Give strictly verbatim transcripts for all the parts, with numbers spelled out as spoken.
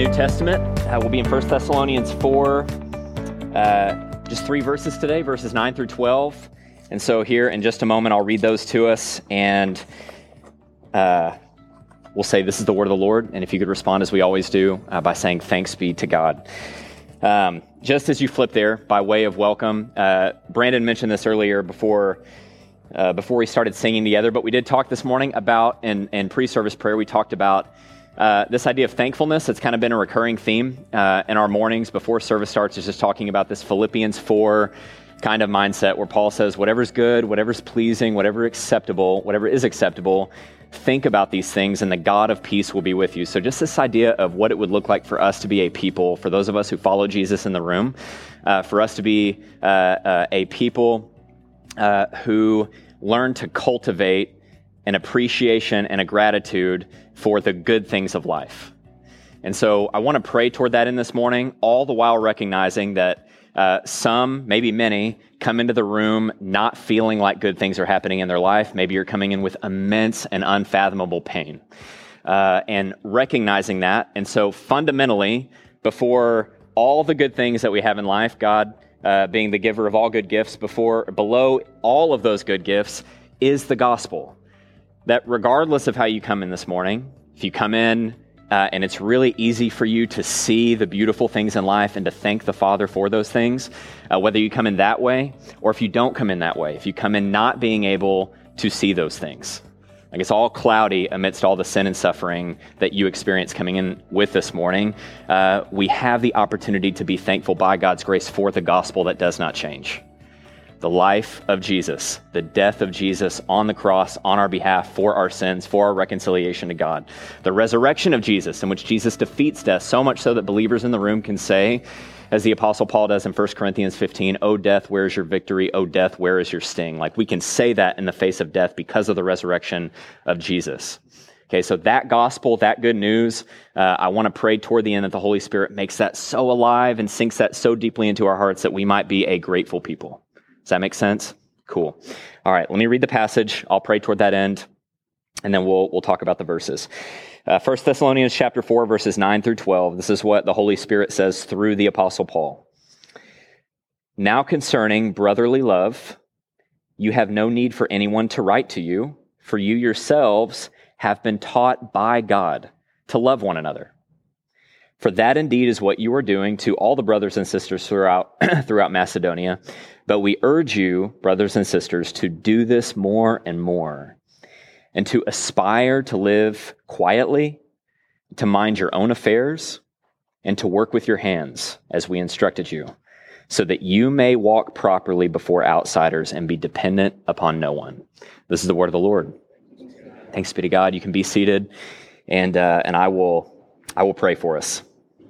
New Testament. Uh, we'll be in First Thessalonians four, uh, just three verses today, verses nine through twelve. And so here in just a moment, I'll read those to us, and uh, we'll say, "This is the word of the Lord." And if you could respond as we always do uh, by saying, "Thanks be to God." Um, just as you flip there, by way of welcome, uh, Brandon mentioned this earlier before uh, before we started singing together, but we did talk this morning about, in, in pre-service prayer, we talked about Uh, this idea of thankfulness. It's kind of been a recurring theme uh, in our mornings before service starts, is just talking about this Philippians four kind of mindset where Paul says, whatever's good, whatever's pleasing, whatever acceptable, whatever is acceptable, think about these things and the God of peace will be with you. So just this idea of what it would look like for us to be a people, for those of us who follow Jesus in the room, uh, for us to be uh, uh, a people uh, who learn to cultivate an appreciation and a gratitude for the good things of life. And so I want to pray toward that in this morning, all the while recognizing that uh, some, maybe many, come into the room not feeling like good things are happening in their life. Maybe you're coming in with immense and unfathomable pain, uh, and recognizing that. And so fundamentally, before all the good things that we have in life, God uh, being the giver of all good gifts, before, below all of those good gifts is the gospel. That regardless of how you come in this morning, if you come in uh, and it's really easy for you to see the beautiful things in life and to thank the Father for those things, uh, whether you come in that way or if you don't come in that way, if you come in not being able to see those things, like it's all cloudy amidst all the sin and suffering that you experience coming in with this morning, uh, we have the opportunity to be thankful by God's grace for the gospel that does not change. The life of Jesus, the death of Jesus on the cross on our behalf for our sins, for our reconciliation to God. The resurrection of Jesus, in which Jesus defeats death, so much so that believers in the room can say, as the Apostle Paul does in First Corinthians fifteen, "O death, where is your victory? O death, where is your sting?" Like we can say that in the face of death because of the resurrection of Jesus. Okay, so that gospel, that good news, uh, I want to pray toward the end that the Holy Spirit makes that so alive and sinks that so deeply into our hearts that we might be a grateful people. Does that make sense? Cool. All right, let me read the passage. I'll pray toward that end, and then we'll we'll talk about the verses. Uh, First Thessalonians chapter four, verses nine through twelve. This is what the Holy Spirit says through the Apostle Paul. "Now concerning brotherly love, you have no need for anyone to write to you, for you yourselves have been taught by God to love one another. For that indeed is what you are doing to all the brothers and sisters throughout throughout Macedonia. But we urge you, brothers and sisters, to do this more and more, and to aspire to live quietly, to mind your own affairs, and to work with your hands, as we instructed you, so that you may walk properly before outsiders and be dependent upon no one." This is the word of the Lord. Thanks be to God. You can be seated, and uh, and I will I will pray for us.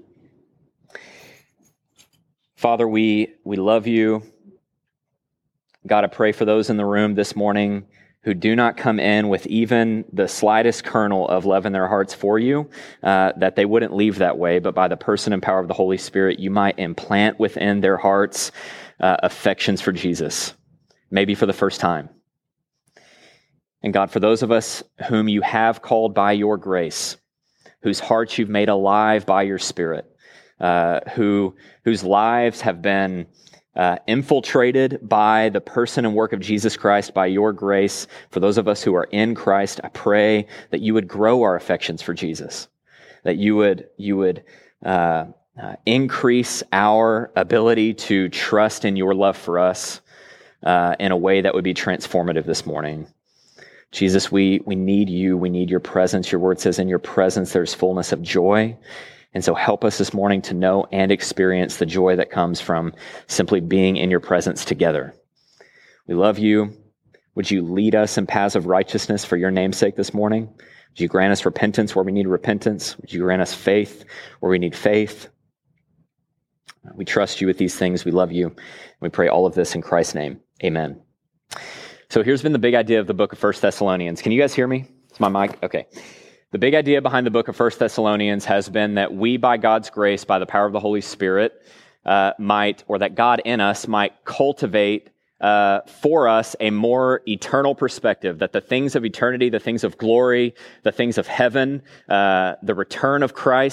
Father, we we love you. God, I pray for those in the room this morning who do not come in with even the slightest kernel of love in their hearts for you, uh, that they wouldn't leave that way, but by the person and power of the Holy Spirit, you might implant within their hearts uh, affections for Jesus, maybe for the first time. And God, for those of us whom you have called by your grace, whose hearts you've made alive by your Spirit, uh, who whose lives have been Uh, infiltrated by the person and work of Jesus Christ by your grace. For those of us who are in Christ, I pray that you would grow our affections for Jesus, that you would you would uh, uh, increase our ability to trust in your love for us uh, in a way that would be transformative this morning. Jesus, we we need you. We need your presence. Your word says in your presence there's fullness of joy. And so help us this morning to know and experience the joy that comes from simply being in your presence together. We love you. Would you lead us in paths of righteousness for your name's sake this morning? Would you grant us repentance where we need repentance? Would you grant us faith where we need faith? We trust you with these things. We love you. We pray all of this in Christ's name. Amen. So here's been the big idea of the book of First Thessalonians. Can you guys hear me? Is my mic? Okay. The big idea behind the book of First Thessalonians has been that we, by God's grace, by the power of the Holy Spirit, uh, might, or that God in us might cultivate uh, for us a more eternal perspective, that the things of eternity, the things of glory, the things of heaven, uh, the return of Christ,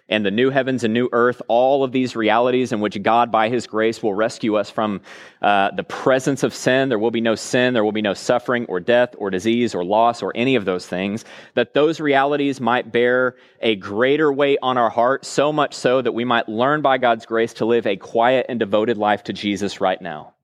and the new heavens and new earth, all of these realities in which God, by his grace, will rescue us from uh, the presence of sin. There will be no sin, there will be no suffering or death or disease or loss or any of those things, that those realities might bear a greater weight on our heart, so much so that we might learn by God's grace to live a quiet and devoted life to Jesus right now.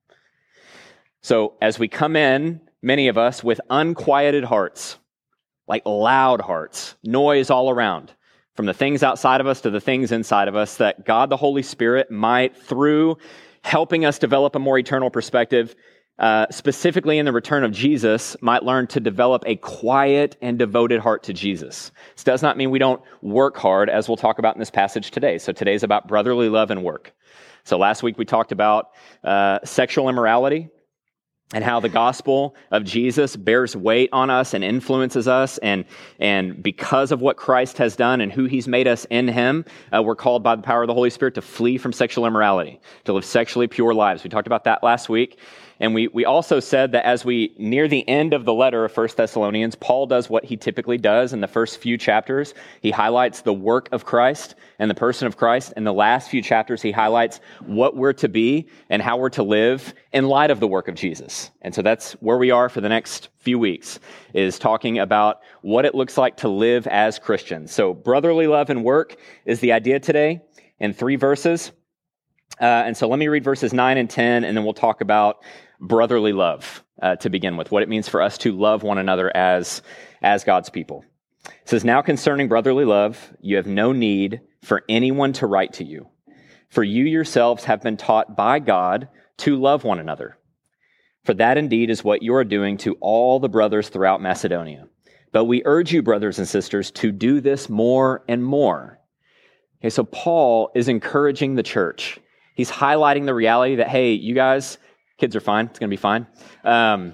So as we come in, many of us with unquieted hearts, like loud hearts, noise all around, from the things outside of us to the things inside of us, that God the Holy Spirit might, through helping us develop a more eternal perspective, uh, specifically in the return of Jesus, might learn to develop a quiet and devoted heart to Jesus. This does not mean we don't work hard, as we'll talk about in this passage today. So today's about brotherly love and work. So last week we talked about uh, sexual immorality, and how the gospel of Jesus bears weight on us and influences us. And, and because of what Christ has done and who he's made us in him, uh, we're called by the power of the Holy Spirit to flee from sexual immorality, to live sexually pure lives. We talked about that last week. And we, we also said that as we near the end of the letter of First Thessalonians, Paul does what he typically does in the first few chapters. He highlights the work of Christ and the person of Christ. In the last few chapters, he highlights what we're to be and how we're to live in light of the work of Jesus. And so that's where we are for the next few weeks, is talking about what it looks like to live as Christians. So brotherly love and work is the idea today in three verses. Uh, and so let me read verses nine and ten, and then we'll talk about brotherly love uh, to begin with, what it means for us to love one another as, as God's people. It says, "Now concerning brotherly love, you have no need for anyone to write to you, for you yourselves have been taught by God to love one another. For that indeed is what you are doing to all the brothers throughout Macedonia. But we urge you, brothers and sisters, to do this more and more." Okay, so Paul is encouraging the church. He's highlighting the reality that, hey, you guys, kids are fine. It's going to be fine. Um,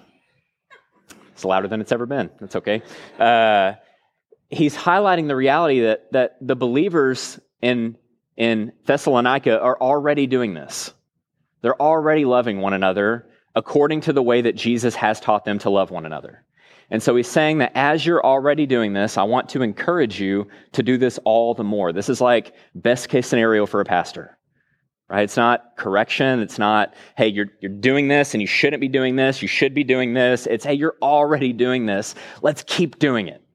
it's louder than it's ever been. That's okay. Uh, he's highlighting the reality that that the believers in in Thessalonica are already doing this. They're already loving one another according to the way that Jesus has taught them to love one another. And so he's saying that as you're already doing this, I want to encourage you to do this all the more. This is like best case scenario for a pastor. Right? It's not correction. It's not, hey, you're you're doing this and you shouldn't be doing this. You should be doing this. It's, hey, you're already doing this. Let's keep doing it.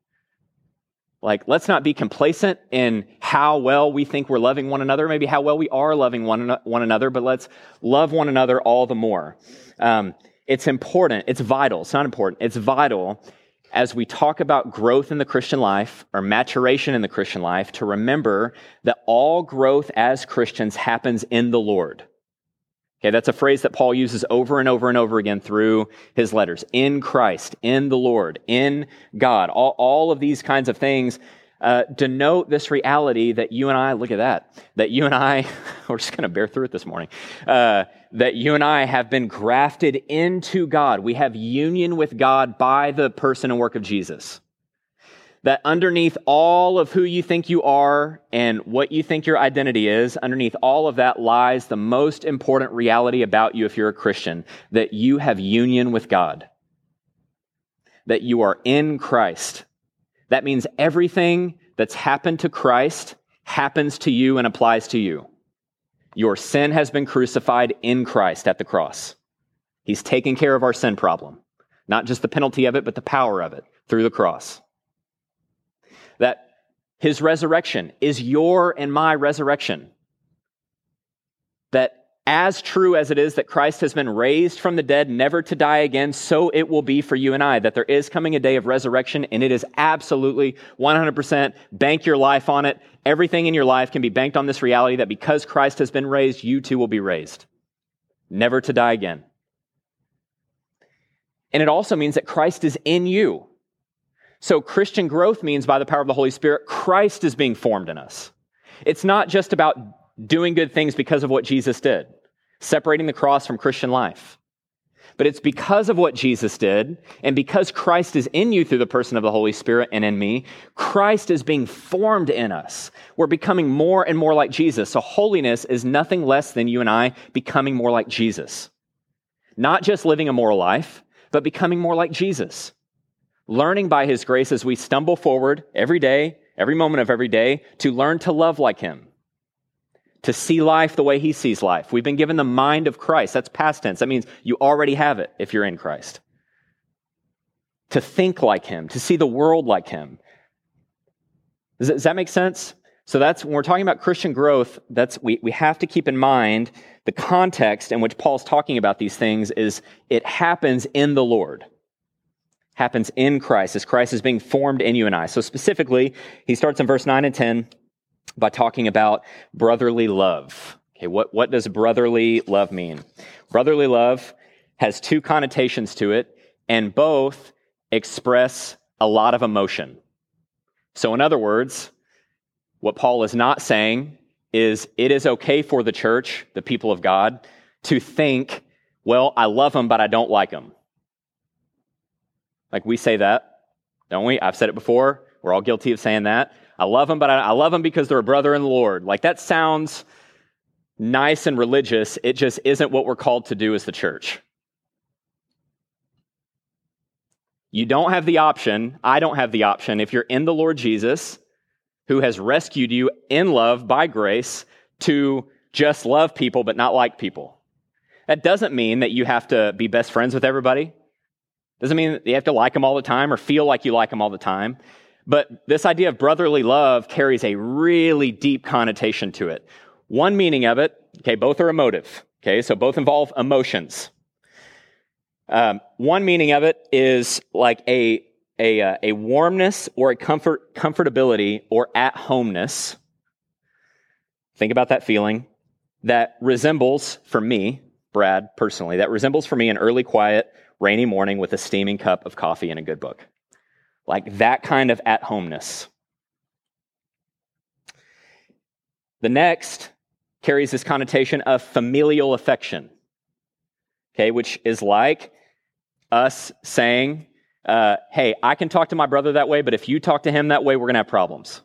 Like, let's not be complacent in how well we think we're loving one another, maybe how well we are loving one, one another, but let's love one another all the more. Um, it's important. It's vital. It's not important. It's vital as we talk about growth in the Christian life or maturation in the Christian life to remember that all growth as Christians happens in the Lord. Okay, that's a phrase that Paul uses over and over and over again through his letters. In Christ, in the Lord, in God. All, all of these kinds of things uh, denote this reality that you and I, look at that, that you and I, we're just going to bear through it this morning, uh, that you and I have been grafted into God. We have union with God by the person and work of Jesus. That underneath all of who you think you are and what you think your identity is, underneath all of that lies the most important reality about you if you're a Christian, that you have union with God. That you are in Christ. That means everything that's happened to Christ happens to you and applies to you. Your sin has been crucified in Christ at the cross. He's taken care of our sin problem. Not just the penalty of it, but the power of it through the cross. That his resurrection is your and my resurrection. That as true as it is that Christ has been raised from the dead, never to die again, so it will be for you and I, that there is coming a day of resurrection, and it is absolutely one hundred percent, bank your life on it. Everything in your life can be banked on this reality that because Christ has been raised, you too will be raised, never to die again. And it also means that Christ is in you. So Christian growth means by the power of the Holy Spirit, Christ is being formed in us. It's not just about doing good things because of what Jesus did, separating the cross from Christian life. But it's because of what Jesus did, and because Christ is in you through the person of the Holy Spirit and in me, Christ is being formed in us. We're becoming more and more like Jesus. So holiness is nothing less than you and I becoming more like Jesus. Not just living a moral life, but becoming more like Jesus. Learning by his grace as we stumble forward every day every moment of every day, to learn to love like him, to see life the way he sees life. We've been given the mind of Christ. That's past tense. That means you already have it if you're in Christ. To think like him, to see the world like him. Does that, does that make sense? So that's, when we're talking about Christian growth, that's we, we have to keep in mind the context in which Paul's talking about these things is it happens in the Lord. Happens in Christ, as Christ is being formed in you and I. So specifically, he starts in verse nine and ten by talking about brotherly love. Okay, what, what does brotherly love mean? Brotherly love has two connotations to it, and both express a lot of emotion. So in other words, what Paul is not saying is it is okay for the church, the people of God, to think, well, I love them, but I don't like them. Like we say that, don't we? I've said it before. We're all guilty of saying that. I love them, but I, I love them because they're a brother in the Lord. Like that sounds nice and religious. It just isn't what we're called to do as the church. You don't have the option, I don't have the option, if you're in the Lord Jesus, who has rescued you in love by grace, to just love people but not like people. That doesn't mean that you have to be best friends with everybody. Doesn't mean that you have to like them all the time or feel like you like them all the time. But this idea of brotherly love carries a really deep connotation to it. One meaning of it, okay, both are emotive. Okay, so both involve emotions. Um, one meaning of it is like a a, uh, a warmness or a comfort, comfortability or at-homeness. Think about that feeling that resembles, for me, Brad, personally, that resembles for me an early, quiet, rainy morning with a steaming cup of coffee and a good book. Like that kind of at-homeness. The next carries this connotation of familial affection, okay, which is like us saying, uh, hey, I can talk to my brother that way, but if you talk to him that way, we're going to have problems.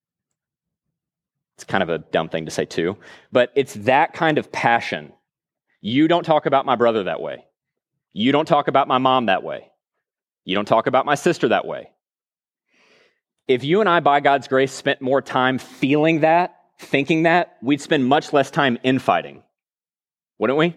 It's kind of a dumb thing to say too, but it's that kind of passion. You don't talk about my brother that way. You don't talk about my mom that way. You don't talk about my sister that way. If you and I, by God's grace, spent more time feeling that, thinking that, we'd spend much less time infighting, wouldn't we?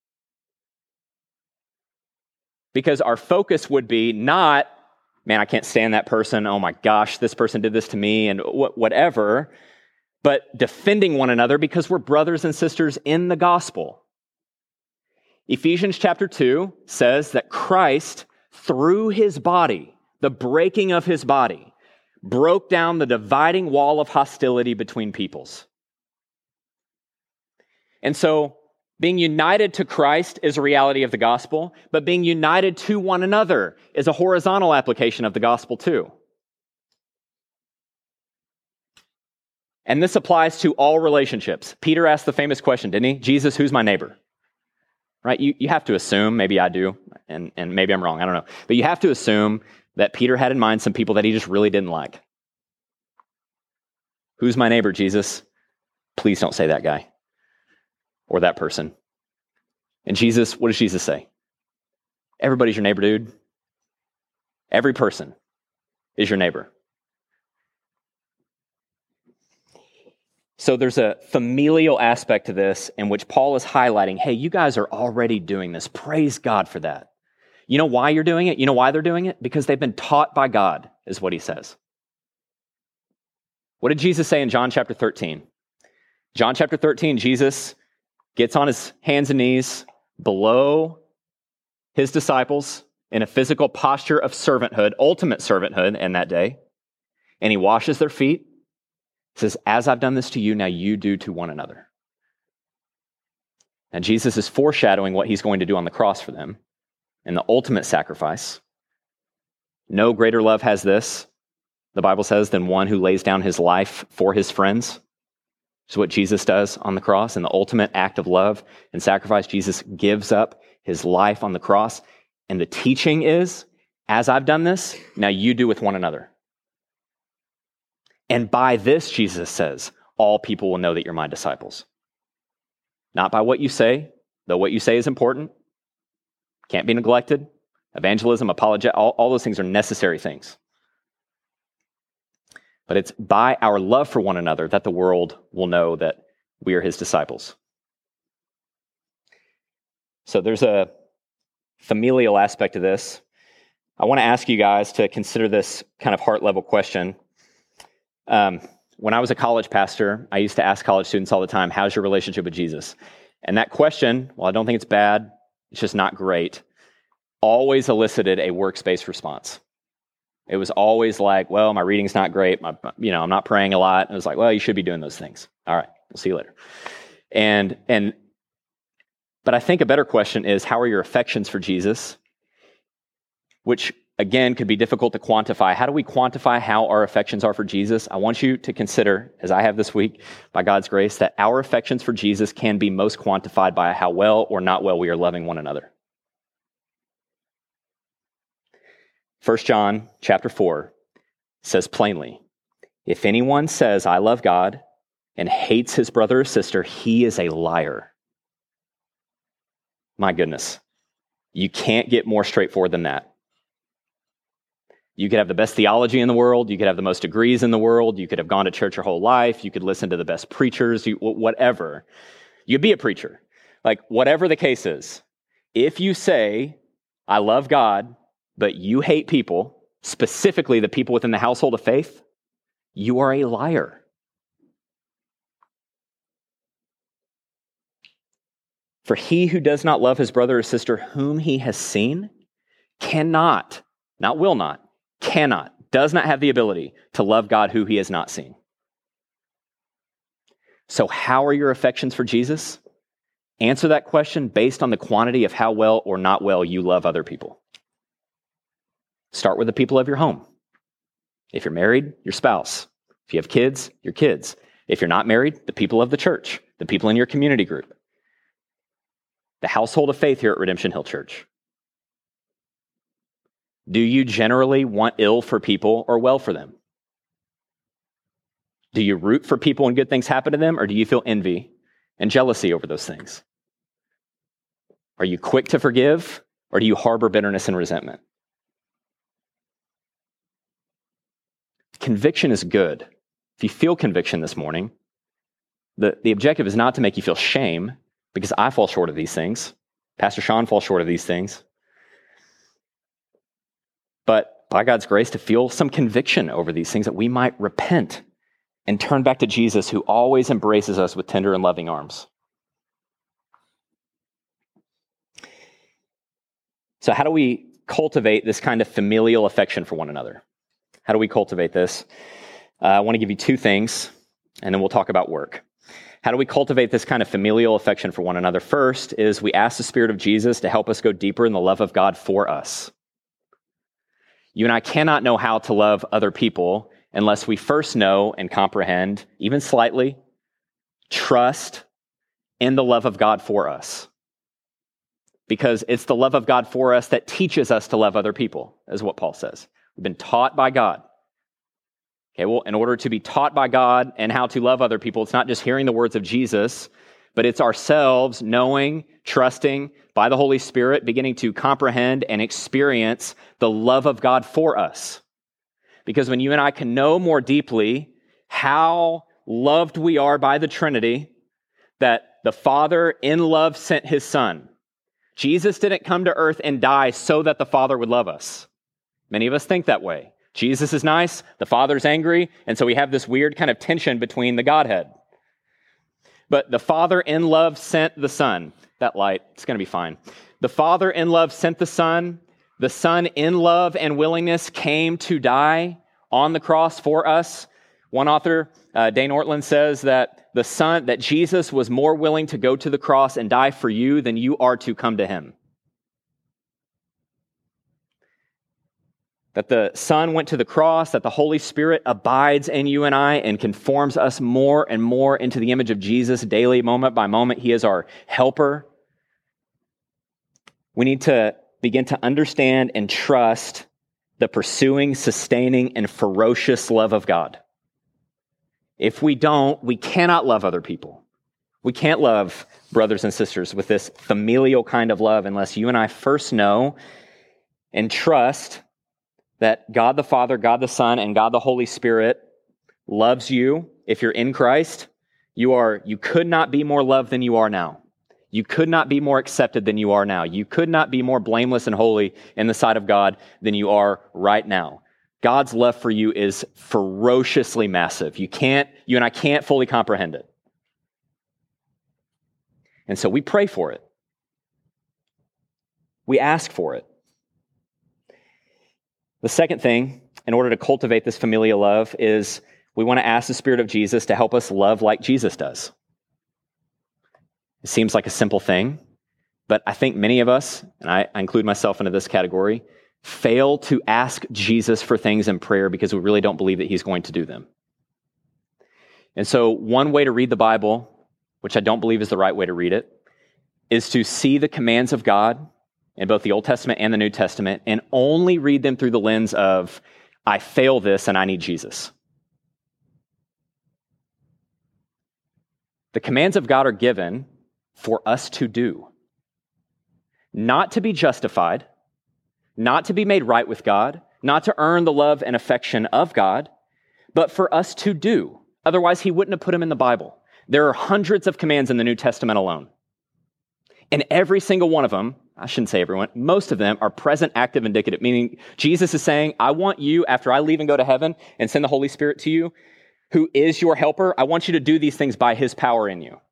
Because our focus would be not, man, I can't stand that person. Oh my gosh, this person did this to me and wh- whatever, but defending one another because we're brothers and sisters in the gospel. Ephesians chapter two says that Christ, through his body, the breaking of his body, broke down the dividing wall of hostility between peoples. And so, being united to Christ is a reality of the gospel, but being united to one another is a horizontal application of the gospel too. And this applies to all relationships. Peter asked the famous question, didn't he? Jesus, who's my neighbor? Right? You, you have to assume, maybe I do, and, and maybe I'm wrong, I don't know. But you have to assume that Peter had in mind some people that he just really didn't like. Who's my neighbor, Jesus? Please don't say that guy or that person. And Jesus, what does Jesus say? Everybody's your neighbor, dude. Every person is your neighbor. So there's a familial aspect to this in which Paul is highlighting, hey, you guys are already doing this. Praise God for that. You know why you're doing it? You know why they're doing it? Because they've been taught by God, is what he says. What did Jesus say in John chapter thirteen? John chapter thirteen, Jesus gets on his hands and knees below his disciples in a physical posture of servanthood, ultimate servanthood in that day, and he washes their feet. He says, as I've done this to you, now you do to one another. And Jesus is foreshadowing what he's going to do on the cross for them in the ultimate sacrifice. No greater love has this, the Bible says, than one who lays down his life for his friends. It's what Jesus does on the cross. In the ultimate act of love and sacrifice, Jesus gives up his life on the cross. And the teaching is, as I've done this, now you do with one another. And by this, Jesus says, all people will know that you're my disciples. Not by what you say, though what you say is important. Can't be neglected. Evangelism, apologetic, all, all those things are necessary things. but it's by our love for one another that the world will know that we are his disciples. So there's a familial aspect to this. I want to ask you guys to consider this kind of heart level question. Um, when I was a college pastor, I used to ask college students all the time, how's your relationship with Jesus? And that question, well, I don't think it's bad, it's just not great, always elicited a works-based response. It was always like, well, my reading's not great, my, you know, I'm not praying a lot. And it was like, well, you should be doing those things. All right, we'll see you later. And, and, but I think a better question is, how are your affections for Jesus? Which, again, could be difficult to quantify. How do we quantify how our affections are for Jesus? I want you to consider, as I have this week, by God's grace, that our affections for Jesus can be most quantified by how well or not well we are loving one another. First John chapter four says plainly, if anyone says, I love God, and hates his brother or sister, he is a liar. My goodness, you can't get more straightforward than that. You could have the best theology in the world, you could have the most degrees in the world, you could have gone to church your whole life, you could listen to the best preachers, you, whatever. You could be a preacher. Like, whatever the case is, if you say, I love God, but you hate people, specifically the people within the household of faith, you are a liar. For he who does not love his brother or sister whom he has seen cannot, not will not, cannot, does not have the ability to love God who he has not seen. So how are your affections for Jesus? Answer that question based on the quantity of how well or not well you love other people. Start with the people of your home. If you're married, your spouse. If you have kids, your kids. If you're not married, the people of the church, the people in your community group. The household of faith here at Redemption Hill Church. Do you generally want ill for people or well for them? Do you root for people when good things happen to them, or do you feel envy and jealousy over those things? Are you quick to forgive, or do you harbor bitterness and resentment? Conviction is good. If you feel conviction this morning, the, the objective is not to make you feel shame, because I fall short of these things. Pastor Sean falls short of these things. But by God's grace, to feel some conviction over these things, that we might repent and turn back to Jesus, who always embraces us with tender and loving arms. So how do we cultivate this kind of familial affection for one another? How do we cultivate this? Uh, I want to give you two things, and then we'll talk about work. How do we cultivate this kind of familial affection for one another? First is we ask the Spirit of Jesus to help us go deeper in the love of God for us. You and I cannot know how to love other people unless we first know and comprehend, even slightly, trust in the love of God for us. Because it's the love of God for us that teaches us to love other people, is what Paul says. We've been taught by God. Okay, well, in order to be taught by God and how to love other people, it's not just hearing the words of Jesus, but it's ourselves knowing, trusting by the Holy Spirit, beginning to comprehend and experience the love of God for us. Because when you and I can know more deeply how loved we are by the Trinity, that the Father in love sent his Son. Jesus didn't come to earth and die so that the Father would love us. Many of us think that way. Jesus is nice, the Father's angry, and so we have this weird kind of tension between the Godhead. But the Father in love sent the Son. That light, it's going to be fine. The Father in love sent the Son. The Son in love and willingness came to die on the cross for us. One author, uh, Dane Ortland, says that the Son, that Jesus was more willing to go to the cross and die for you than you are to come to him. That the Son went to the cross, that the Holy Spirit abides in you and I and conforms us more and more into the image of Jesus daily, moment by moment. He is our helper. We need to begin to understand and trust the pursuing, sustaining, and ferocious love of God. If we don't, we cannot love other people. We can't love brothers and sisters with this familial kind of love unless you and I first know and trust that God the Father, God the Son, and God the Holy Spirit loves you, if you're in Christ, you are, you could not be more loved than you are now. You could not be more accepted than you are now. You could not be more blameless and holy in the sight of God than you are right now. God's love for you is ferociously massive. You can't, you and I can't fully comprehend it. And so we pray for it. We ask for it. The second thing, in order to cultivate this familial love, is we want to ask the Spirit of Jesus to help us love like Jesus does. It seems like a simple thing, but I think many of us, and I, I include myself into this category, fail to ask Jesus for things in prayer because we really don't believe that he's going to do them. And so one way to read the Bible, which I don't believe is the right way to read it, is to see the commands of God in both the Old Testament and the New Testament and only read them through the lens of, I fail this and I need Jesus. The commands of God are given for us to do, not to be justified, not to be made right with God, not to earn the love and affection of God, but for us to do. Otherwise, he wouldn't have put them in the Bible. There are hundreds of commands in the New Testament alone. And every single one of them, I shouldn't say everyone, most of them are present, active, indicative, meaning Jesus is saying, I want you, after I leave and go to heaven and send the Holy Spirit to you, who is your helper, I want you to do these things by his power in you.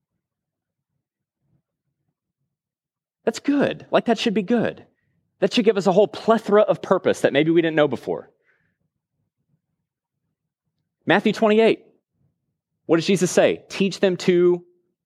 That's good. Like, that should be good. That should give us a whole plethora of purpose that maybe we didn't know before. Matthew twenty-eight. What does Jesus say? Teach them to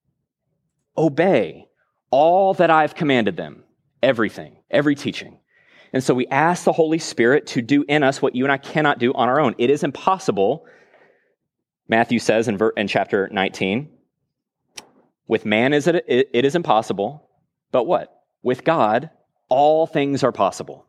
obey all that I've commanded them. Everything, every teaching. And so we ask the Holy Spirit to do in us what you and I cannot do on our own. It is impossible, Matthew says in, ver- in chapter nineteen, with man is it, it, it is impossible. But what? With God, all things are possible.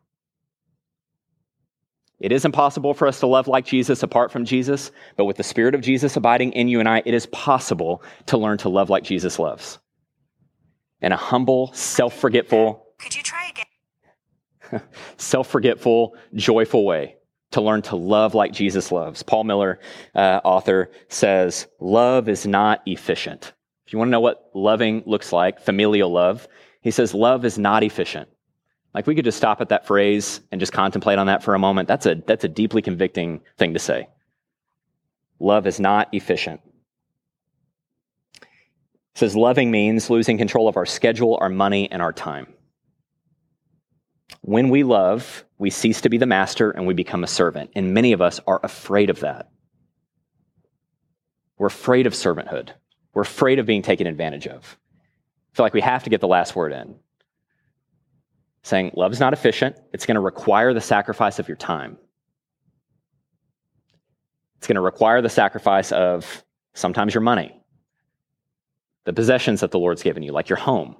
It is impossible for us to love like Jesus apart from Jesus, but with the Spirit of Jesus abiding in you and I, it is possible to learn to love like Jesus loves. In a humble, self-forgetful, Could you try again? self-forgetful, joyful way to learn to love like Jesus loves. Paul Miller, uh, author, says, love is not efficient. If you want to know what loving looks like, familial love, he says, love is not efficient. Like, we could just stop at that phrase and just contemplate on that for a moment. That's a, that's a deeply convicting thing to say. Love is not efficient. It says, loving means losing control of our schedule, our money, and our time. When we love, we cease to be the master and we become a servant. And many of us are afraid of that. We're afraid of servanthood. We're afraid of being taken advantage of. I feel like we have to get the last word in. Saying love's not efficient. It's going to require the sacrifice of your time. It's going to require the sacrifice of sometimes your money, the possessions that the Lord's given you, like your home.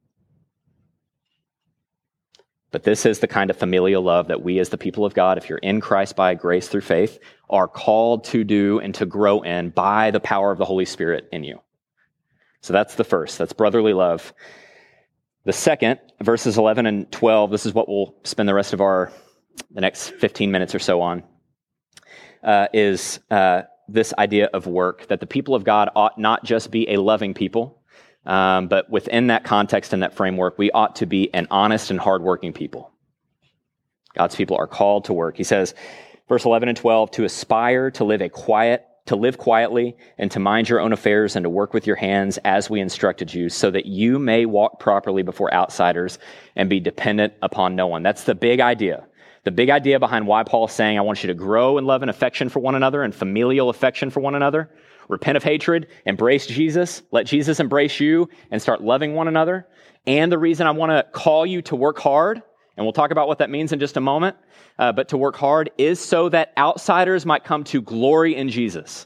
But this is the kind of familial love that we as the people of God, if you're in Christ by grace through faith, are called to do and to grow in by the power of the Holy Spirit in you. So that's the first. That's brotherly love. The second, verses eleven and twelve, this is what we'll spend the rest of our, the next fifteen minutes or so on, uh, is uh, this idea of work, that the people of God ought not just be a loving people, um, but within that context and that framework, we ought to be an honest and hardworking people. God's people are called to work. He says, verse eleven and twelve, to aspire to live a quiet, to live quietly and to mind your own affairs and to work with your hands as we instructed you, so that you may walk properly before outsiders and be dependent upon no one. That's the big idea. The big idea behind why Paul is saying, I want you to grow in love and affection for one another and familial affection for one another. Repent of hatred, embrace Jesus, let Jesus embrace you and start loving one another. And the reason I want to call you to work hard, and we'll talk about what that means in just a moment, uh, but to work hard is so that outsiders might come to glory in Jesus.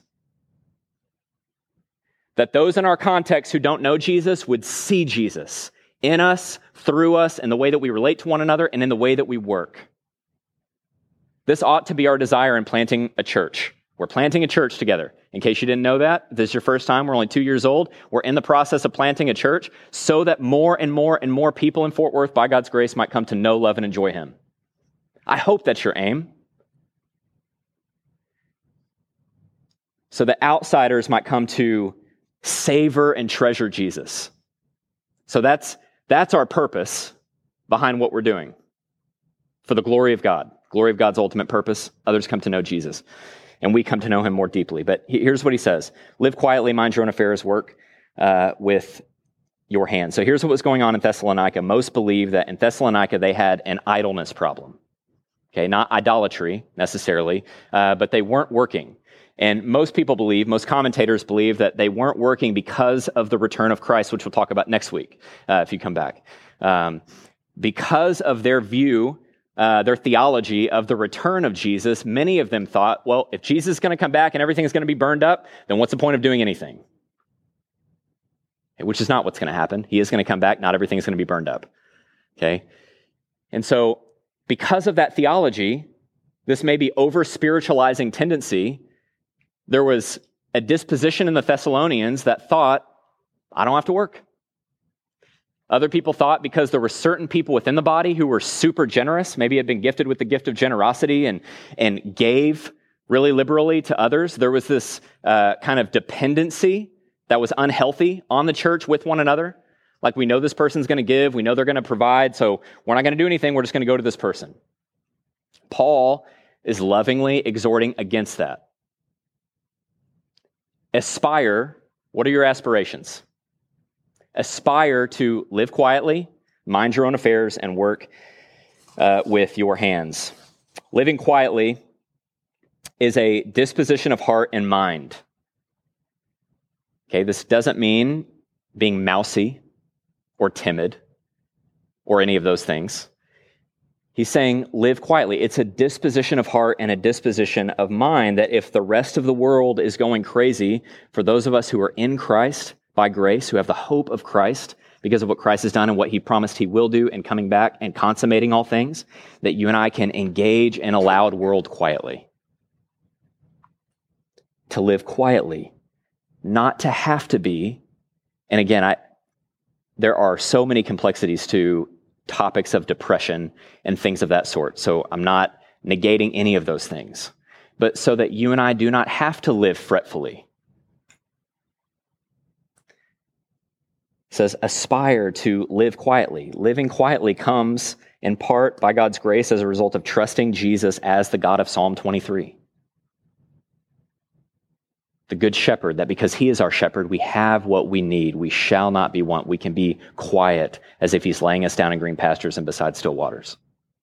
That those in our context who don't know Jesus would see Jesus in us, through us, in the way that we relate to one another, and in the way that we work. This ought to be our desire in planting a church. We're planting a church together. In case you didn't know that, if this is your first time, we're only two years old. We're in the process of planting a church so that more and more and more people in Fort Worth, by God's grace, might come to know, love, and enjoy him. I hope that's your aim. so that outsiders might come to savor and treasure Jesus. So that's that's our purpose behind what we're doing. For the glory of God, glory of God's ultimate purpose, others come to know Jesus, and we come to know him more deeply. But here's what he says: live quietly, mind your own affairs, work uh, with your hands. So here's what was going on in Thessalonica. Most believe that in Thessalonica they had an idleness problem. Okay, not idolatry necessarily, uh, but they weren't working. And most people believe, most commentators believe that they weren't working because of the return of Christ, which we'll talk about next week uh, if you come back. Um, because of their view, uh, their theology of the return of Jesus, many of them thought, well, if Jesus is going to come back and everything is going to be burned up, then what's the point of doing anything? Which is not what's going to happen. He is going to come back. Not everything is going to be burned up. Okay? And so because of that theology, this may be over-spiritualizing tendency, there was a disposition in the Thessalonians that thought, I don't have to work. Other people thought because there were certain people within the body who were super generous, maybe had been gifted with the gift of generosity and, and gave really liberally to others, there was this uh, kind of dependency that was unhealthy on the church with one another. Like, we know this person's going to give, we know they're going to provide, so we're not going to do anything, we're just going to go to this person. Paul is lovingly exhorting against that. Aspire, what are your aspirations? Aspire to live quietly, mind your own affairs, and work uh, with your hands. Living quietly is a disposition of heart and mind. Okay, this doesn't mean being mousy or timid or any of those things. He's saying live quietly. It's a disposition of heart and a disposition of mind that if the rest of the world is going crazy, for those of us who are in Christ by grace, who have the hope of Christ because of what Christ has done and what he promised he will do and coming back and consummating all things, that you and I can engage in a loud world quietly. To live quietly. Not to have to be, and again, I there are so many complexities to topics of depression and things of that sort, so I'm not negating any of those things, but so that you and I do not have to live fretfully. It says, aspire to live quietly. Living quietly comes in part by God's grace as a result of trusting Jesus as the God of Psalm twenty-three. The good shepherd, that because he is our shepherd, we have what we need. We shall not be want. We can be quiet as if he's laying us down in green pastures and beside still waters.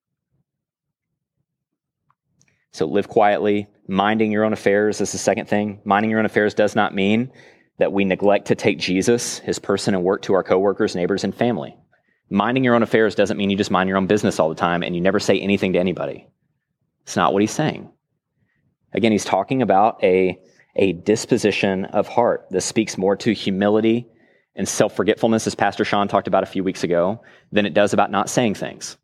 So live quietly, minding your own affairs is the second thing. Minding your own affairs does not mean that we neglect to take Jesus, his person, and work to our coworkers, neighbors, and family. Minding your own affairs doesn't mean you just mind your own business all the time and you never say anything to anybody. It's not what he's saying. Again, he's talking about a a disposition of heart. This speaks more to humility and self-forgetfulness, as Pastor Sean talked about a few weeks ago, than it does about not saying things.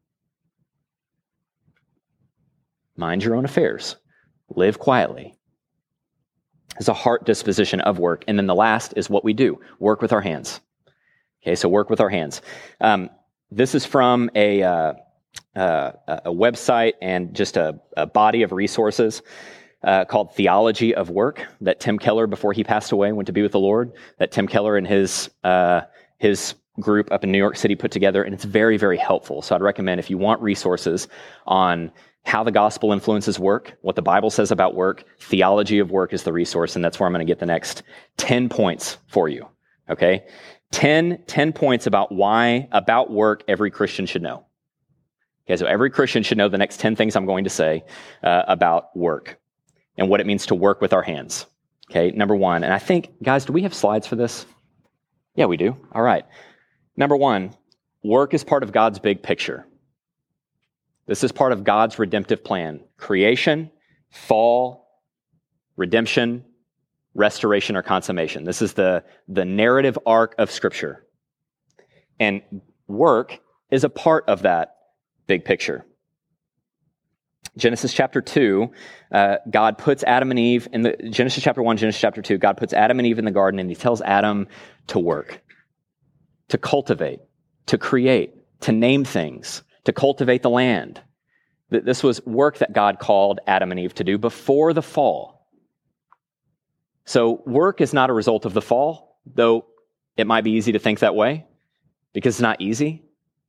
Mind your own affairs. Live quietly. It's a heart disposition of work. And then the last is what we do. Work with our hands. Okay, so work with our hands. Um, this is from a, uh, uh, a website and just a, a body of resources Uh, called Theology of Work, that Tim Keller, before he passed away, went to be with the Lord, that Tim Keller and his uh, his group up in New York City put together, and it's very, very helpful. So I'd recommend, if you want resources on how the gospel influences work, what the Bible says about work, Theology of Work is the resource, and that's where I'm going to get the next ten points for you, okay? ten, ten points about why, about work, every Christian should know. Okay, so every Christian should know the next ten things I'm going to say uh, about work and what it means to work with our hands. Okay, number one, and I think, guys, do we have slides for this? Yeah, we do. All right. Number one, work is part of God's big picture. This is part of God's redemptive plan. Creation, fall, redemption, restoration, or consummation. This is the, the narrative arc of Scripture. And work is a part of that big picture. Genesis chapter two, uh, God puts Adam and Eve in the, Genesis chapter one, Genesis chapter two, God puts Adam and Eve in the garden and he tells Adam to work, to cultivate, to create, to name things, to cultivate the land. This was work that God called Adam and Eve to do before the fall. So work is not a result of the fall, though it might be easy to think that way because it's not easy.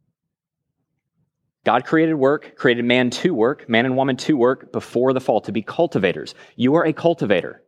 God created work, created man to work, man and woman to work before the fall, to be cultivators. You are a cultivator.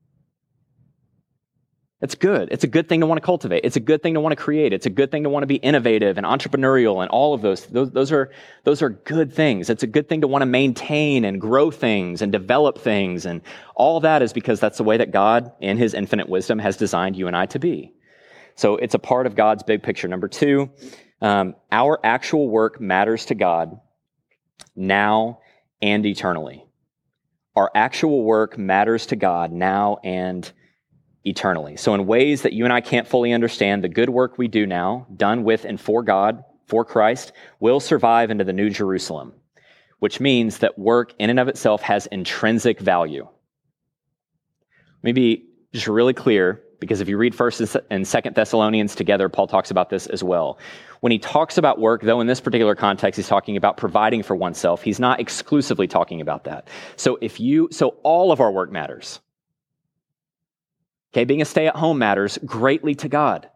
It's good. It's a good thing to want to cultivate. It's a good thing to want to create. It's a good thing to want to be innovative and entrepreneurial and all of those. Those, those are, those are good things. It's a good thing to want to maintain and grow things and develop things. And all that is because that's the way that God, in his infinite wisdom, has designed you and I to be. So it's a part of God's big picture. Number two, um, our actual work matters to God now and eternally. Our actual work matters to God now and eternally. So in ways that you and I can't fully understand, the good work we do now, done with and for God, for Christ, will survive into the New Jerusalem, which means that work in and of itself has intrinsic value. Let me be just really clear, because if you read First and Second Thessalonians together, Paul talks about this as well. When he talks about work, though in this particular context, he's talking about providing for oneself. He's not exclusively talking about that. So if you, so all of our work matters. Okay, being a stay-at-home matters greatly to God.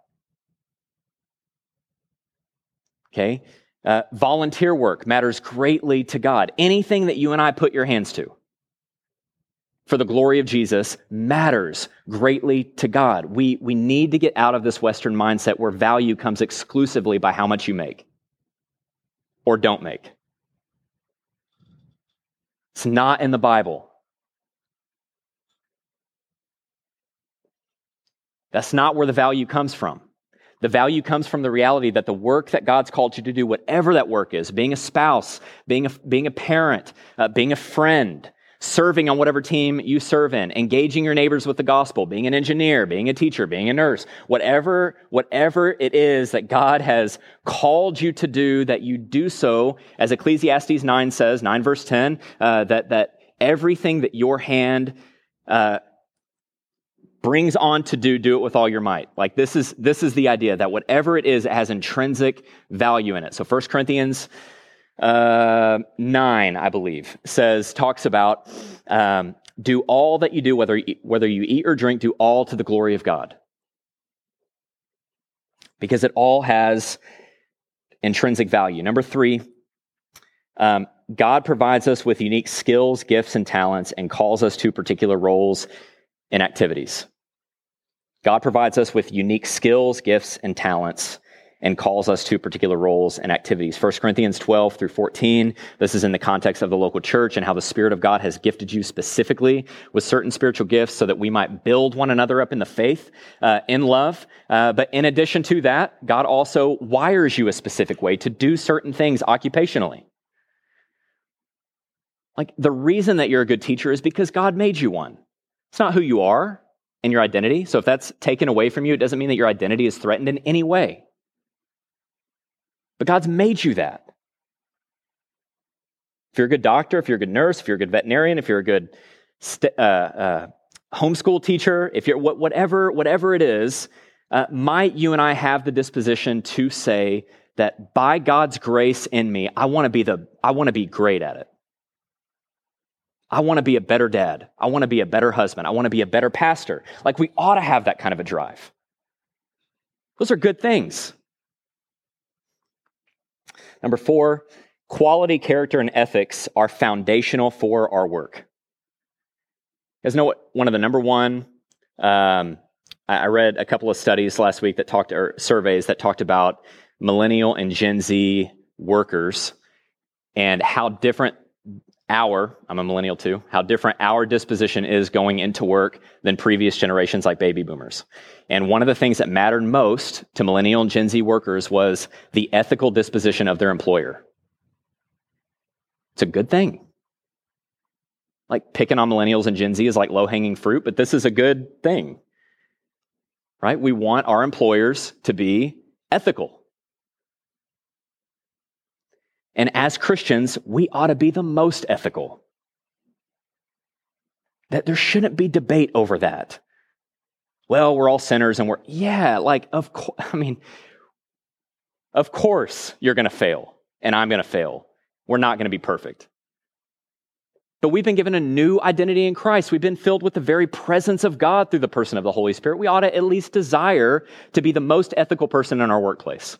Okay, uh, volunteer work matters greatly to God. Anything that you and I put your hands to for the glory of Jesus matters greatly to God. We, we need to get out of this Western mindset where value comes exclusively by how much you make or don't make. It's not in the Bible. That's not where the value comes from. The value comes from the reality that the work that God's called you to do, whatever that work is, being a spouse, being a, being a parent, uh, being a friend, serving on whatever team you serve in, engaging your neighbors with the gospel, being an engineer, being a teacher, being a nurse, whatever, whatever it is that God has called you to do, that you do so, as Ecclesiastes nine says, nine verse ten, uh, that, that everything that your hand uh, brings on to do, do it with all your might. Like this is, this is the idea that whatever it is, it has intrinsic value in it. So First Corinthians uh, nine, I believe, says, talks about, um, do all that you do, whether, whether you eat or drink, do all to the glory of God. Because it all has intrinsic value. Number three, um, God provides us with unique skills, gifts, and talents, and calls us to particular roles and activities. God provides us with unique skills, gifts, and talents, and calls us to particular roles and activities. First Corinthians twelve through fourteen, this is in the context of the local church and how the Spirit of God has gifted you specifically with certain spiritual gifts so that we might build one another up in the faith, uh, in love. Uh, but in addition to that, God also wires you a specific way to do certain things occupationally. Like the reason that you're a good teacher is because God made you one. It's not who you are and your identity. So if that's taken away from you, it doesn't mean that your identity is threatened in any way. But God's made you that. If you're a good doctor, if you're a good nurse, if you're a good veterinarian, if you're a good st- uh, uh, homeschool teacher, if you're wh- whatever, whatever it is, uh, might you and I have the disposition to say that by God's grace in me, I want to be the, I want to be great at it. I want to be a better dad. I want to be a better husband. I want to be a better pastor. Like we ought to have that kind of a drive. Those are good things. Number four, quality, character, and ethics are foundational for our work. You guys know what one of the number one, um, I read a couple of studies last week that talked, or surveys that talked about millennial and Gen Z workers and how different our, I'm a millennial too, how different our disposition is going into work than previous generations like baby boomers. And one of the things that mattered most to millennial and Gen Z workers was the ethical disposition of their employer. It's a good thing. Like picking on millennials and Gen Z is like low-hanging fruit, but this is a good thing, right? We want our employers to be ethical. And as Christians, we ought to be the most ethical. That there shouldn't be debate over that. Well, we're all sinners and we're, yeah, like, of course, I mean, of course you're going to fail and I'm going to fail. We're not going to be perfect. But we've been given a new identity in Christ. We've been filled with the very presence of God through the person of the Holy Spirit. We ought to at least desire to be the most ethical person in our workplace.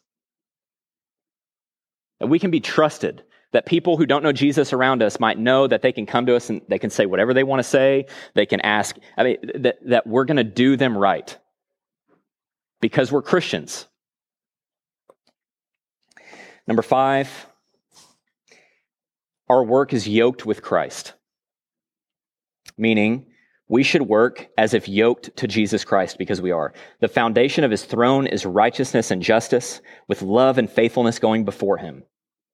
That we can be trusted, that people who don't know Jesus around us might know that they can come to us and they can say whatever they want to say. They can ask, I mean, that, that we're going to do them right because we're Christians. Number five, our work is yoked with Christ, meaning we should work as if yoked to Jesus Christ because we are. The foundation of his throne is righteousness and justice, with love and faithfulness going before him.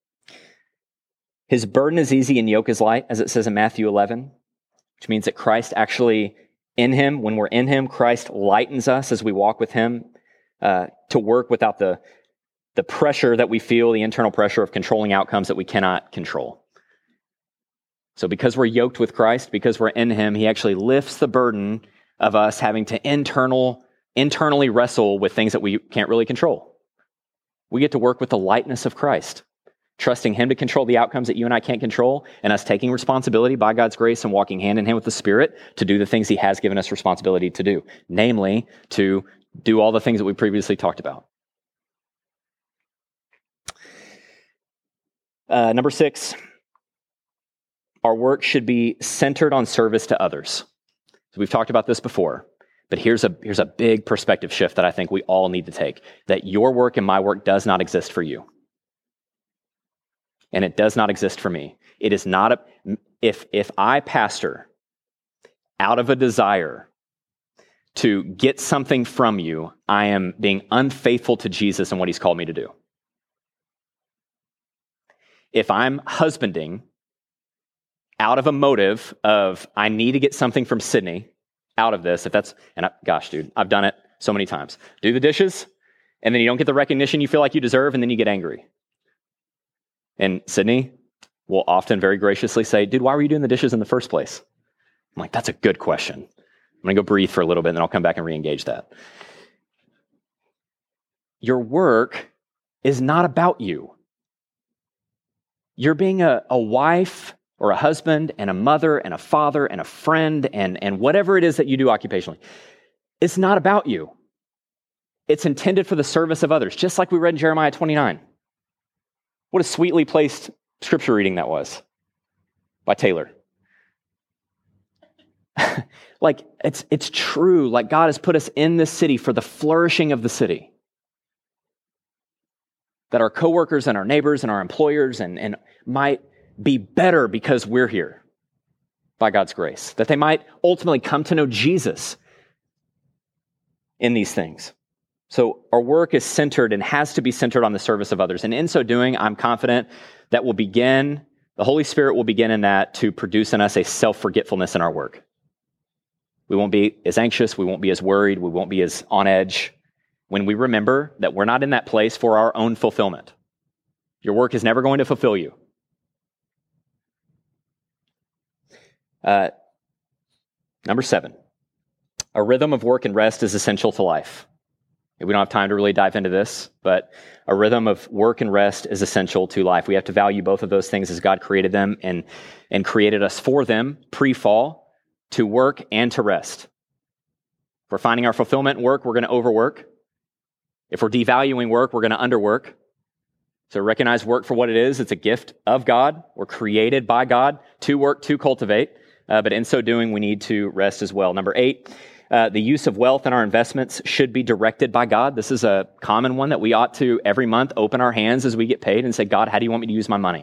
His burden is easy and yoke is light, as it says in Matthew eleven, which means that Christ actually, in him, when we're in him, Christ lightens us as we walk with him uh, to work without the, the pressure that we feel, the internal pressure of controlling outcomes that we cannot control. So because we're yoked with Christ, because we're in him, he actually lifts the burden of us having to internal, internally wrestle with things that we can't really control. We get to work with the lightness of Christ, trusting him to control the outcomes that you and I can't control, and us taking responsibility by God's grace and walking hand in hand with the Spirit to do the things he has given us responsibility to do, namely to do all the things that we previously talked about. Uh, number six, our work should be centered on service to others. So we've talked about this before, but here's a here's a big perspective shift that I think we all need to take, that your work and my work does not exist for you. And it does not exist for me. It is not a, if if I pastor out of a desire to get something from you, I am being unfaithful to Jesus and what he's called me to do. If I'm husbanding out of a motive of, I need to get something from Sydney out of this, if that's, and I, gosh, dude, I've done it so many times. Do the dishes, and then you don't get the recognition you feel like you deserve, and then you get angry. And Sydney will often very graciously say, dude, why were you doing the dishes in the first place? I'm like, that's a good question. I'm going to go breathe for a little bit, and then I'll come back and re-engage that. Your work is not about you. You're being a, a wife or a husband and a mother and a father and a friend and, and whatever it is that you do occupationally. It's not about you. It's intended for the service of others, just like we read in Jeremiah twenty-nine. What a sweetly placed scripture reading that was by Taylor. Like, it's it's true. Like, God has put us in this city for the flourishing of the city. That our coworkers and our neighbors and our employers and, and might be better because we're here by God's grace. That they might ultimately come to know Jesus in these things. So our work is centered and has to be centered on the service of others. And in so doing, I'm confident that will begin, the Holy Spirit will begin in that to produce in us a self-forgetfulness in our work. We won't be as anxious. We won't be as worried. We won't be as on edge when we remember that we're not in that place for our own fulfillment. Your work is never going to fulfill you. Uh, number seven, a rhythm of work and rest is essential to life. We don't have time to really dive into this, but a rhythm of work and rest is essential to life. We have to value both of those things as God created them and, and created us for them pre-fall, to work and to rest. If we're finding our fulfillment in work, we're going to overwork. If we're devaluing work, we're going to underwork. So recognize work for what it is. It's a gift of God. We're created by God to work, to cultivate. Uh, but in so doing, we need to rest as well. Number eight, uh, the use of wealth in our investments should be directed by God. This is a common one that we ought to every month open our hands as we get paid and say, God, how do you want me to use my money?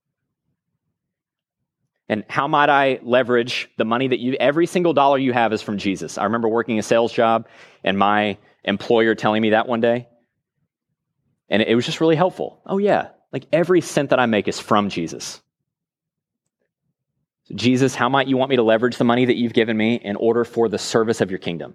And how might I leverage the money that you, every single dollar you have is from Jesus. I remember working a sales job and my employer telling me that one day. And it was just really helpful. Oh yeah, like every cent that I make is from Jesus. So Jesus, how might you want me to leverage the money that you've given me in order for the service of your kingdom?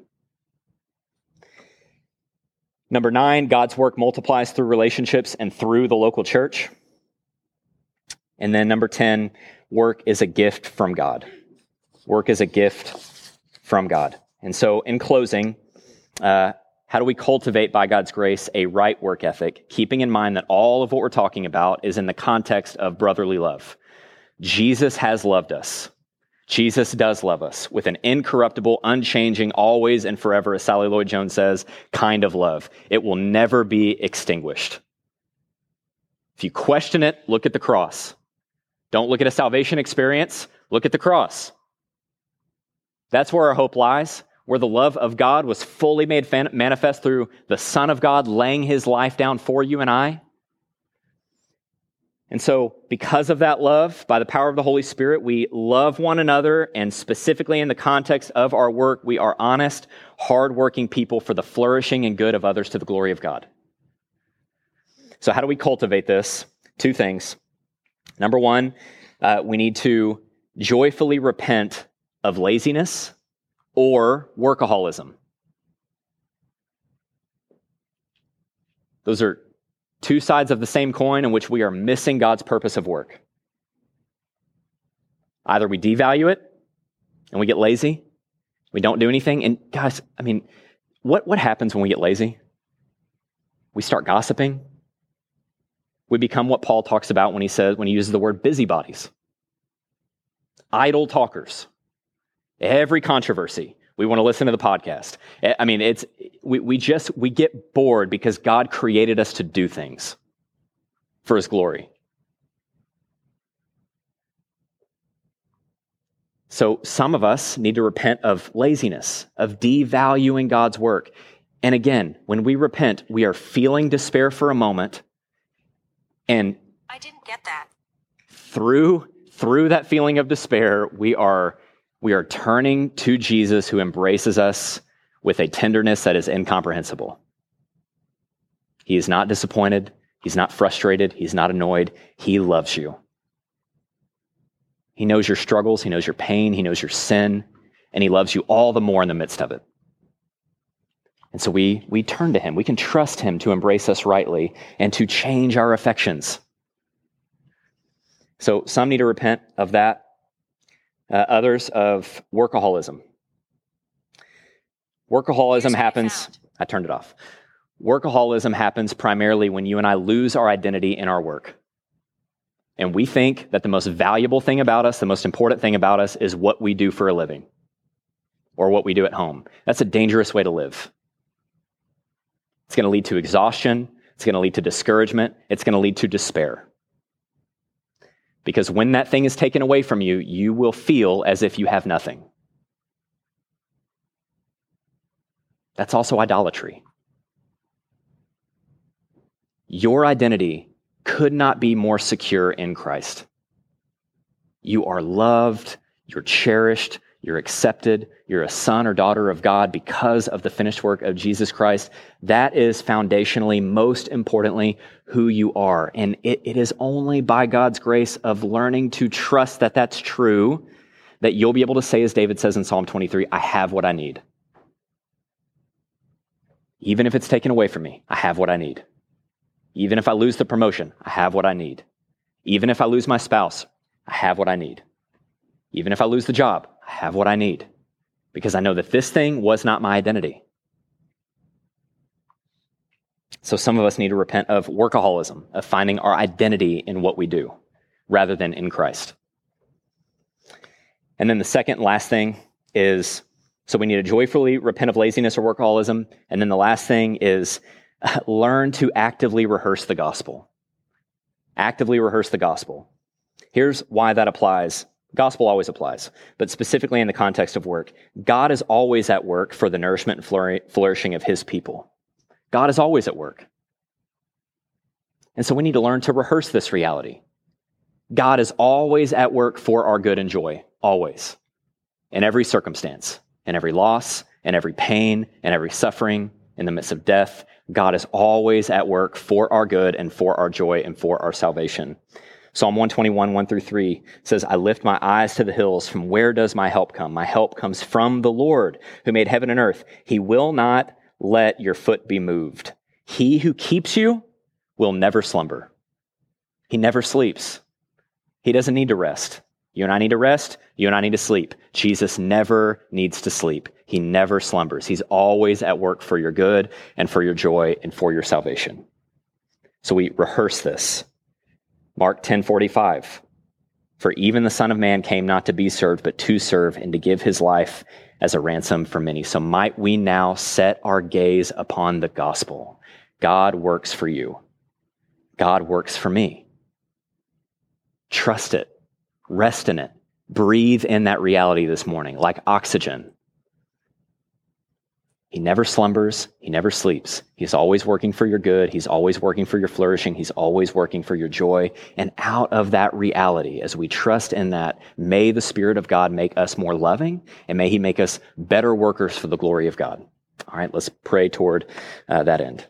Number nine, God's work multiplies through relationships and through the local church. And then number ten, work is a gift from God. Work is a gift from God. And so in closing, uh, how do we cultivate, by God's grace, a right work ethic, keeping in mind that all of what we're talking about is in the context of brotherly love? Jesus has loved us. Jesus does love us with an incorruptible, unchanging, always and forever, as Sally Lloyd-Jones says, kind of love. It will never be extinguished. If you question it, look at the cross. Don't look at a salvation experience, look at the cross. That's where our hope lies, where the love of God was fully made fan- manifest through the Son of God laying his life down for you and I. And so, because of that love, by the power of the Holy Spirit, we love one another, and specifically in the context of our work, we are honest, hardworking people for the flourishing and good of others to the glory of God. So how do we cultivate this? Two things. Number one, uh, we need to joyfully repent of laziness or workaholism. Those are two sides of the same coin in which we are missing God's purpose of work. Either we devalue it and we get lazy, we don't do anything. And guys, I mean, what, what happens when we get lazy? We start gossiping. We become what Paul talks about when he says, when he uses the word busybodies. Idle talkers. Every controversy, we want to listen to the podcast. I mean, it's we, we just, we get bored because God created us to do things for his glory. So some of us need to repent of laziness, of devaluing God's work. And again, when we repent, we are feeling despair for a moment. And I didn't get that. Through, through that feeling of despair, we are We are turning to Jesus, who embraces us with a tenderness that is incomprehensible. He is not disappointed. He's not frustrated. He's not annoyed. He loves you. He knows your struggles. He knows your pain. He knows your sin. And he loves you all the more in the midst of it. And so we, we turn to him. We can trust him to embrace us rightly and to change our affections. So some need to repent of that. Uh, others of workaholism. Workaholism happens, I turned it off. Workaholism happens primarily when you and I lose our identity in our work. And we think that the most valuable thing about us, the most important thing about us is what we do for a living or what we do at home. That's a dangerous way to live. It's going to lead to exhaustion. It's going to lead to discouragement. It's going to lead to despair. Because when that thing is taken away from you, you will feel as if you have nothing. That's also idolatry. Your identity could not be more secure in Christ. You are loved, you're cherished, you're accepted, you're a son or daughter of God because of the finished work of Jesus Christ. That is foundationally, most importantly, who you are. And it, it is only by God's grace of learning to trust that that's true that you'll be able to say, as David says in Psalm twenty-three, I have what I need. Even if it's taken away from me, I have what I need. Even if I lose the promotion, I have what I need. Even if I lose my spouse, I have what I need. Even if I lose the job, I have what I need. Because I know that this thing was not my identity. So some of us need to repent of workaholism, of finding our identity in what we do, rather than in Christ. And then the second and last thing is, so we need to joyfully repent of laziness or workaholism. And then the last thing is uh, learn to actively rehearse the gospel. Actively rehearse the gospel. Here's why that applies. Gospel always applies, but specifically in the context of work. God is always at work for the nourishment and flourishing of his people. God is always at work. And so we need to learn to rehearse this reality. God is always at work for our good and joy, always, in every circumstance, in every loss, in every pain, in every suffering, in the midst of death. God is always at work for our good and for our joy and for our salvation. Psalm one twenty-one, one through three says, I lift my eyes to the hills. From where does my help come? My help comes from the Lord who made heaven and earth. He will not let your foot be moved. He who keeps you will never slumber. He never sleeps. He doesn't need to rest. You and I need to rest. You and I need to sleep. Jesus never needs to sleep. He never slumbers. He's always at work for your good and for your joy and for your salvation. So we rehearse this. Mark ten forty-five. For even the Son of Man came not to be served, but to serve and to give his life as a ransom for many. So might we now set our gaze upon the gospel. God works for you. God works for me. Trust it. Rest in it. Breathe in that reality this morning, like oxygen. He never slumbers. He never sleeps. He's always working for your good. He's always working for your flourishing. He's always working for your joy. And out of that reality, as we trust in that, may the Spirit of God make us more loving, and may he make us better workers for the glory of God. All right, let's pray toward uh, that end.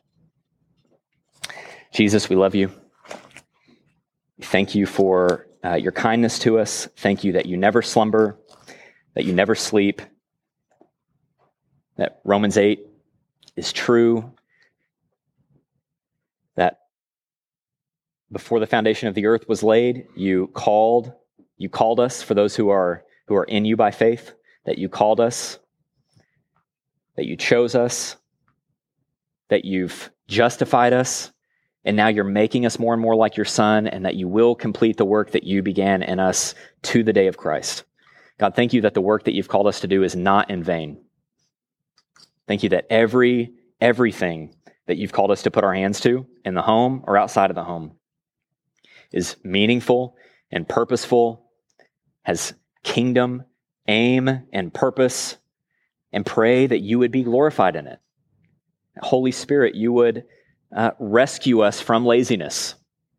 Jesus, we love you. Thank you for uh, your kindness to us. Thank you that you never slumber, that you never sleep, that Romans eight is true, that before the foundation of the earth was laid, you called, you called us for those who are who are in you by faith, that you called us, that you chose us, that you've justified us, and now you're making us more and more like your Son, and that you will complete the work that you began in us to the day of Christ. God, thank you that the work that you've called us to do is not in vain. Thank you that every, everything that you've called us to put our hands to in the home or outside of the home is meaningful and purposeful, has kingdom, aim, and purpose, and pray that you would be glorified in it. Holy Spirit, you would uh, rescue us from laziness,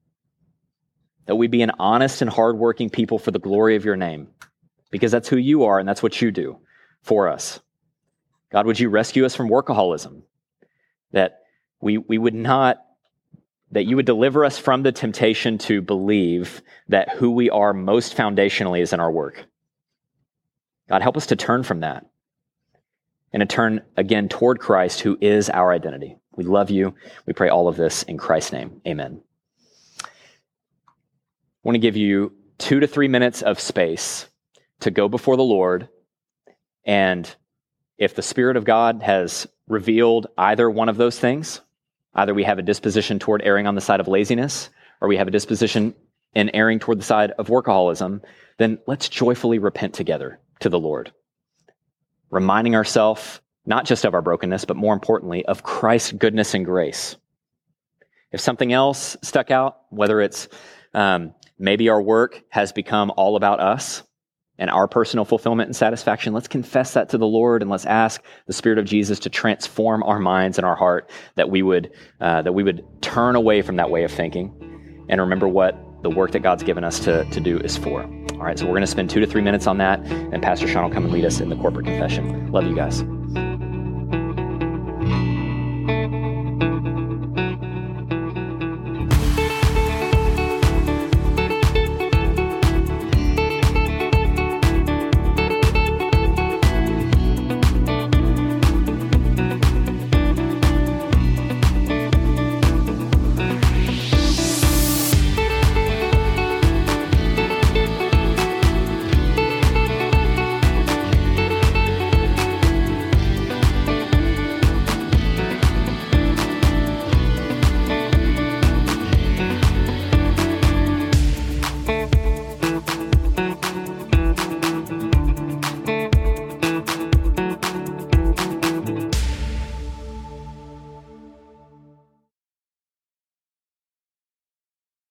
that we be an honest and hardworking people for the glory of your name, because that's who you are and that's what you do for us. God, would you rescue us from workaholism? That we we would not, that you would deliver us from the temptation to believe that who we are most foundationally is in our work. God, help us to turn from that and to turn again toward Christ, who is our identity. We love you. We pray all of this in Christ's name. Amen. I want to give you two to three minutes of space to go before the Lord, and if the Spirit of God has revealed either one of those things, either we have a disposition toward erring on the side of laziness, or we have a disposition in erring toward the side of workaholism, then let's joyfully repent together to the Lord, reminding ourselves not just of our brokenness, but more importantly, of Christ's goodness and grace. If something else stuck out, whether it's um, maybe our work has become all about us, and our personal fulfillment and satisfaction, let's confess that to the Lord, and let's ask the Spirit of Jesus to transform our minds and our heart, that we would uh, that we would turn away from that way of thinking and remember what the work that God's given us to, to do is for. All right, so we're going to spend two to three minutes on that, and Pastor Sean will come and lead us in the corporate confession. Love you guys.